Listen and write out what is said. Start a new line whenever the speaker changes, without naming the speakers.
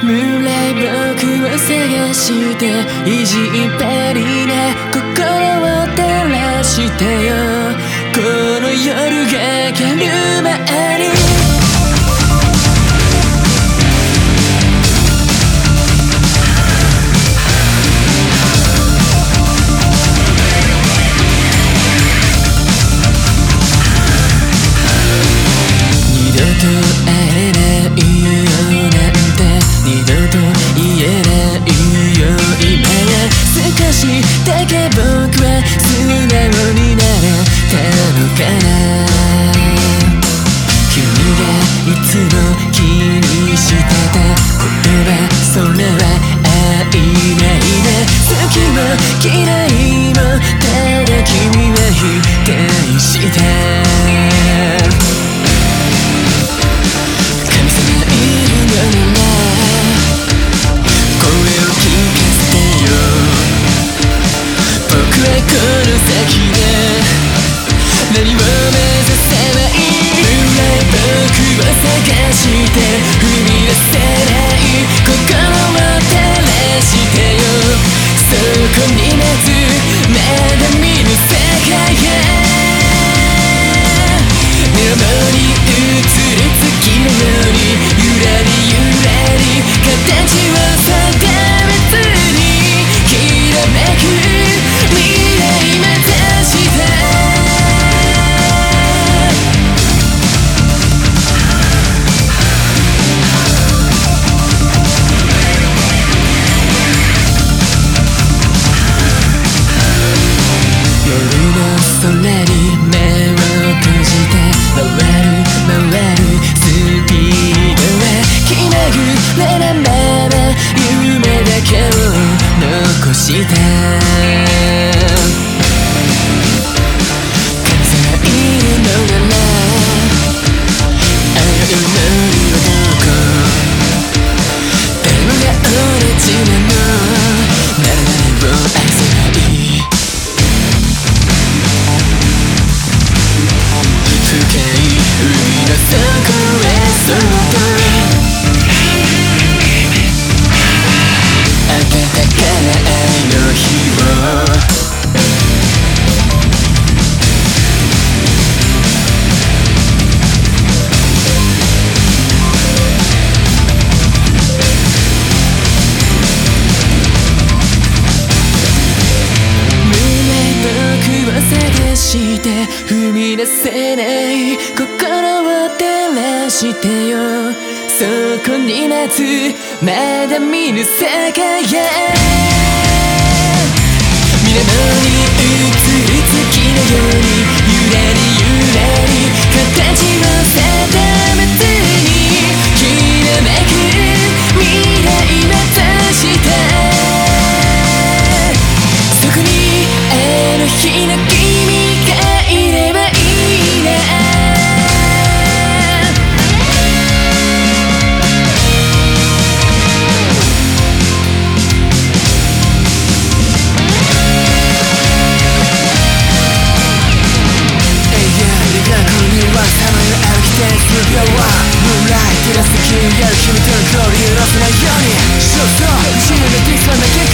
ムーンライ僕を探して意地いっぱりな心を照らしてよ。この夜が来る前に二度と会えないよなんて二度と言えないよ今や少しだけ僕は素直になれたのかな。君がいつも気にしてた言葉それは愛ないね。好きも嫌いもただ君は否定した。この先で何を目指せばいい。僕を探して踏み出せない心を照らしてよ。そこにまずまだ見ぬ世界が目の前に映る月のようにゆらりゆらり形を定めずにきらめく空に目を閉じて回るスピードは気まぐれなまま夢だけを残した。風がいるのなら愛の色はどこ。誰もが同じなのなら誰を愛せばいい。深い海の底へそっと暖かな愛の日を探して踏み出せない心を照らしてよ。そこにまずまだ見ぬ世界が水面に映る月のようにゆらりゆらり形を定めずにきらめく未来目指した。そこにあの日の君がいればいいな。数秒はムーンライト照らす君が君との距離を許せないようにそうそう不思議なディスコだけ